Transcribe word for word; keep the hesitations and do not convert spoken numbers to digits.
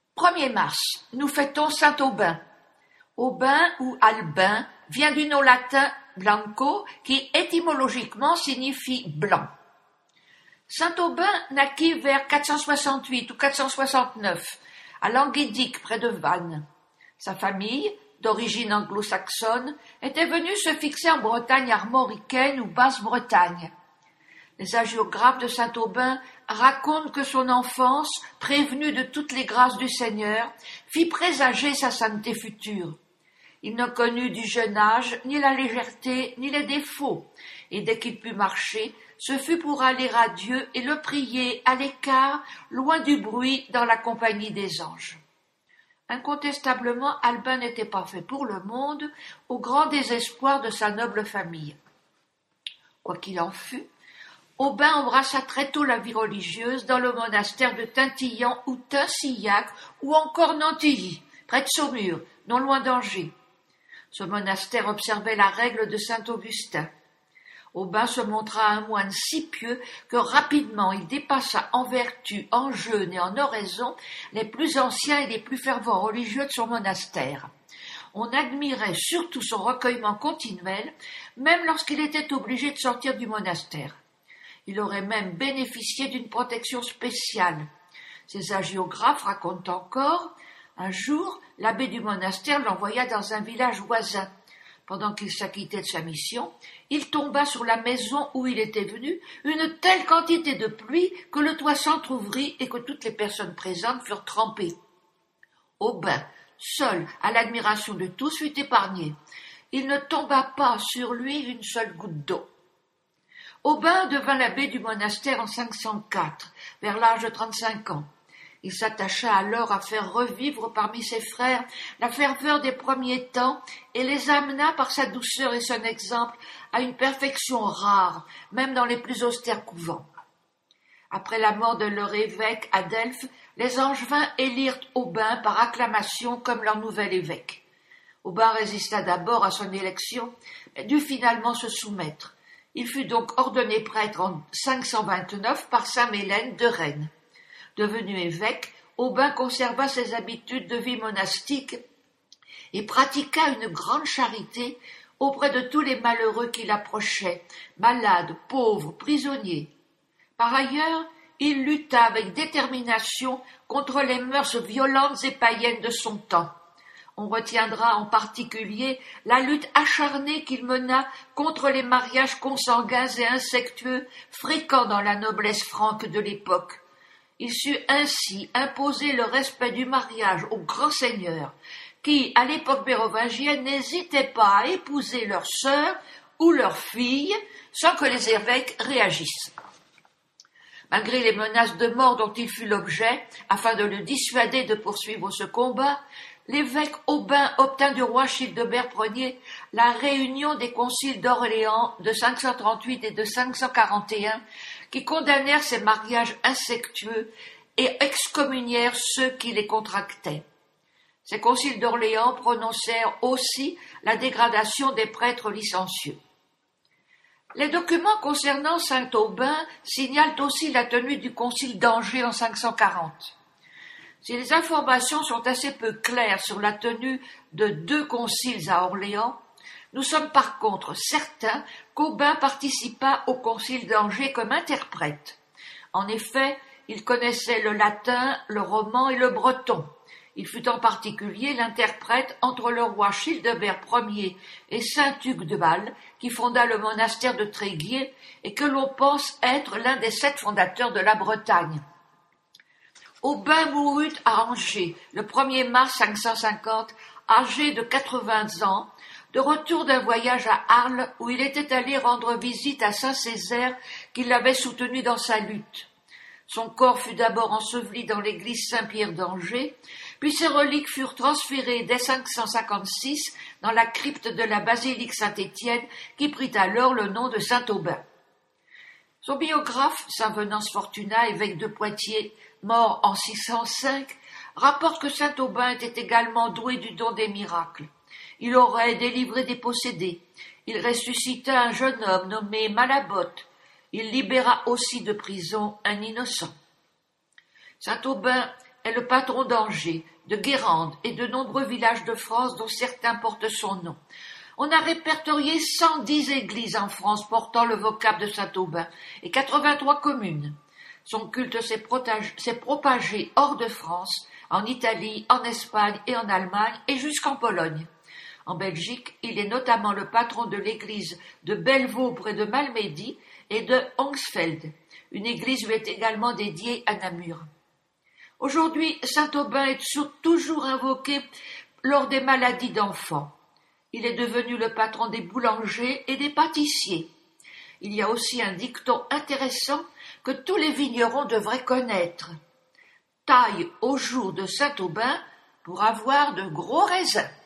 premier mars, nous fêtons Saint-Aubin. Aubin ou Albin vient du nom latin blanco qui étymologiquement signifie blanc. Saint-Aubin naquit vers quatre cent soixante-huit ou quatre cent soixante-neuf à Languédic près de Vannes. Sa famille, d'origine anglo-saxonne, était venue se fixer en Bretagne armoricaine ou Basse-Bretagne. Les hagiographes de Saint-Aubin racontent que son enfance, prévenue de toutes les grâces du Seigneur, fit présager sa sainteté future. Il ne connut du jeune âge ni la légèreté ni les défauts, et dès qu'il put marcher, ce fut pour aller à Dieu et le prier à l'écart, loin du bruit, dans la compagnie des anges. Incontestablement, Albin n'était pas fait pour le monde, au grand désespoir de sa noble famille. Quoi qu'il en fût, Aubin embrassa très tôt la vie religieuse dans le monastère de Tintillan ou Tincillac ou encore Nantilly, près de Saumur, non loin d'Angers. Ce monastère observait la règle de saint Augustin. Aubin se montra un moine si pieux que rapidement il dépassa en vertu, en jeûne et en oraison les plus anciens et les plus fervents religieux de son monastère. On admirait surtout son recueillement continuel, même lorsqu'il était obligé de sortir du monastère. Il aurait même bénéficié d'une protection spéciale. Ses hagiographes racontent encore, un jour, l'abbé du monastère l'envoya dans un village voisin. Pendant qu'il s'acquittait de sa mission, il tomba sur la maison où il était venu une telle quantité de pluie que le toit s'entr'ouvrit et que toutes les personnes présentes furent trempées. Aubin, seul, à l'admiration de tous, fut épargné. Il ne tomba pas sur lui une seule goutte d'eau. Aubin devint l'abbé du monastère en cinq cent quatre, vers l'âge de trente-cinq ans. Il s'attacha alors à faire revivre parmi ses frères la ferveur des premiers temps et les amena par sa douceur et son exemple à une perfection rare, même dans les plus austères couvents. Après la mort de leur évêque à Delphes, les Angevins élirent Aubin par acclamation comme leur nouvel évêque. Aubin résista d'abord à son élection, mais dut finalement se soumettre. Il fut donc ordonné prêtre en cinq cent vingt-neuf par saint Mélène de Rennes. Devenu évêque, Aubin conserva ses habitudes de vie monastique et pratiqua une grande charité auprès de tous les malheureux qui l'approchaient, malades, pauvres, prisonniers. Par ailleurs, il lutta avec détermination contre les mœurs violentes et païennes de son temps. On retiendra en particulier la lutte acharnée qu'il mena contre les mariages consanguins et incestueux fréquents dans la noblesse franque de l'époque. Il sut ainsi imposer le respect du mariage aux grands seigneurs qui, à l'époque mérovingienne, n'hésitaient pas à épouser leurs sœurs ou leurs filles sans que les évêques réagissent. Malgré les menaces de mort dont il fut l'objet, afin de le dissuader de poursuivre ce combat, l'évêque Aubin obtint du roi Childebert Ier la réunion des conciles d'Orléans de cinq cent trente-huit et de cinq cent quarante et un qui condamnèrent ces mariages incestueux et excommunièrent ceux qui les contractaient. Ces conciles d'Orléans prononcèrent aussi la dégradation des prêtres licencieux. Les documents concernant Saint-Aubin signalent aussi la tenue du concile d'Angers en cinq cent quarante. Si les informations sont assez peu claires sur la tenue de deux conciles à Orléans, nous sommes par contre certains qu'Aubin participa au concile d'Angers comme interprète. En effet, il connaissait le latin, le roman et le breton. Il fut en particulier l'interprète entre le roi Childebert Ier et saint Hugues de Bâle, qui fonda le monastère de Tréguier et que l'on pense être l'un des sept fondateurs de la Bretagne. Aubin mourut à Angers le premier mars cinq cent cinquante, âgé de quatre-vingts ans, de retour d'un voyage à Arles où il était allé rendre visite à saint Césaire qui l'avait soutenu dans sa lutte. Son corps fut d'abord enseveli dans l'église Saint-Pierre d'Angers, puis ses reliques furent transférées dès cinq cent cinquante-six dans la crypte de la basilique Saint-Étienne qui prit alors le nom de Saint-Aubin. Son biographe, saint Venance Fortunat, évêque de Poitiers, mort en six cent cinq, rapporte que saint Aubin était également doué du don des miracles. Il aurait délivré des possédés. Il ressuscita un jeune homme nommé Malabotte. Il libéra aussi de prison un innocent. Saint Aubin est le patron d'Angers, de Guérande et de nombreux villages de France dont certains portent son nom. On a répertorié cent dix églises en France portant le vocable de Saint-Aubin et quatre-vingt-trois communes. Son culte s'est protag- s'est propagé hors de France, en Italie, en Espagne et en Allemagne et jusqu'en Pologne. En Belgique, il est notamment le patron de l'église de Bellevaux près de Malmedy et de Hongsfeld. Une église lui est également dédiée à Namur. Aujourd'hui, Saint-Aubin est toujours invoqué lors des maladies d'enfants. Il est devenu le patron des boulangers et des pâtissiers. Il y a aussi un dicton intéressant que tous les vignerons devraient connaître. Taille au jour de Saint-Aubin pour avoir de gros raisins.